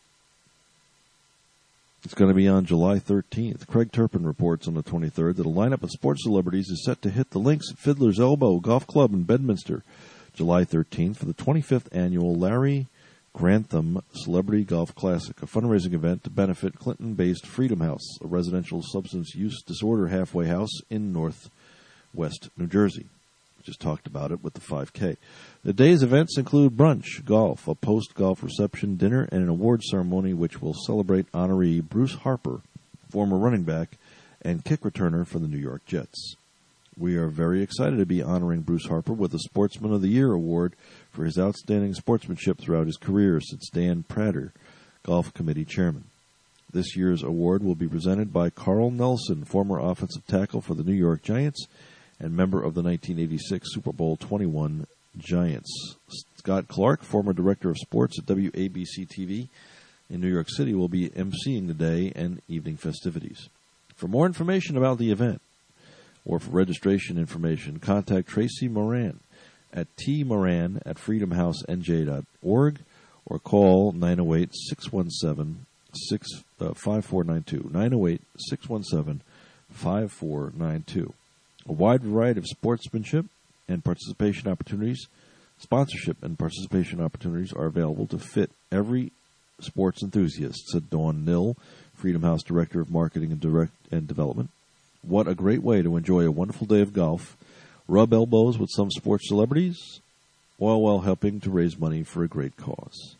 it's going to be on July thirteenth. Craig Turpin reports on the twenty-third that a lineup of sports celebrities is set to hit the links at Fiddler's Elbow Golf Club in Bedminster July thirteenth for the twenty-fifth annual Larry Grantham Celebrity Golf Classic, a fundraising event to benefit Clinton-based Freedom House, a residential substance use disorder halfway house in northwest New Jersey. We just talked about it with the five K. The day's events include brunch, golf, a post-golf reception, dinner, and an award ceremony which will celebrate honoree Bruce Harper, former running back and kick returner for the New York Jets. We are very excited to be honoring Bruce Harper with the Sportsman of the Year award for his outstanding sportsmanship throughout his career, said Dan Prater, Golf Committee Chairman. This year's award will be presented by Carl Nelson, former offensive tackle for the New York Giants and member of the nineteen eighty-six Super Bowl twenty-one Giants. Scott Clark, former director of sports at W A B C T V in New York City, will be emceeing the day and evening festivities. For more information about the event or for registration information, contact Tracy Moran at tmoran at freedom house n j dot org or call nine oh eight, six one seven, five four nine two, nine oh eight, six one seven, five four nine two. A wide variety of sportsmanship and participation opportunities, sponsorship and participation opportunities are available to fit every sports enthusiast, said Dawn Nill, Freedom House Director of Marketing and Direct and Development. What a great way to enjoy a wonderful day of golf, rub elbows with some sports celebrities, all while helping to raise money for a great cause.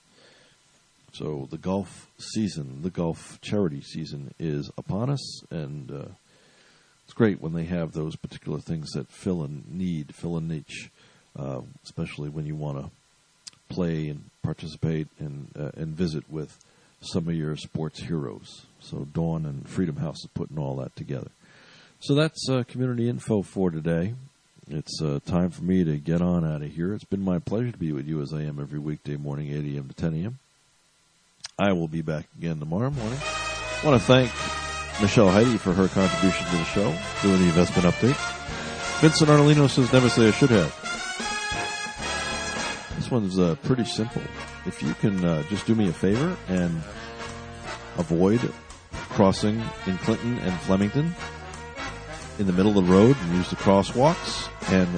So the golf season, the golf charity season is upon us, and uh, it's great when they have those particular things that fill a need, fill a niche, uh, especially when you want to play and participate and uh, and visit with some of your sports heroes. So Dawn and Freedom House is putting all that together. So that's uh, community info for today. it's uh, time for me to get on out of here. It's been my pleasure to be with you as I am every weekday morning, eight a.m. to ten a.m. I will be back again tomorrow morning. I want to thank Michelle Heidi for her contribution to the show, doing the investment update. Vincent Arnolino says, never say I should have. This one's uh, pretty simple. If you can uh, just do me a favor and avoid crossing in Clinton and Flemington in the middle of the road and use the crosswalks and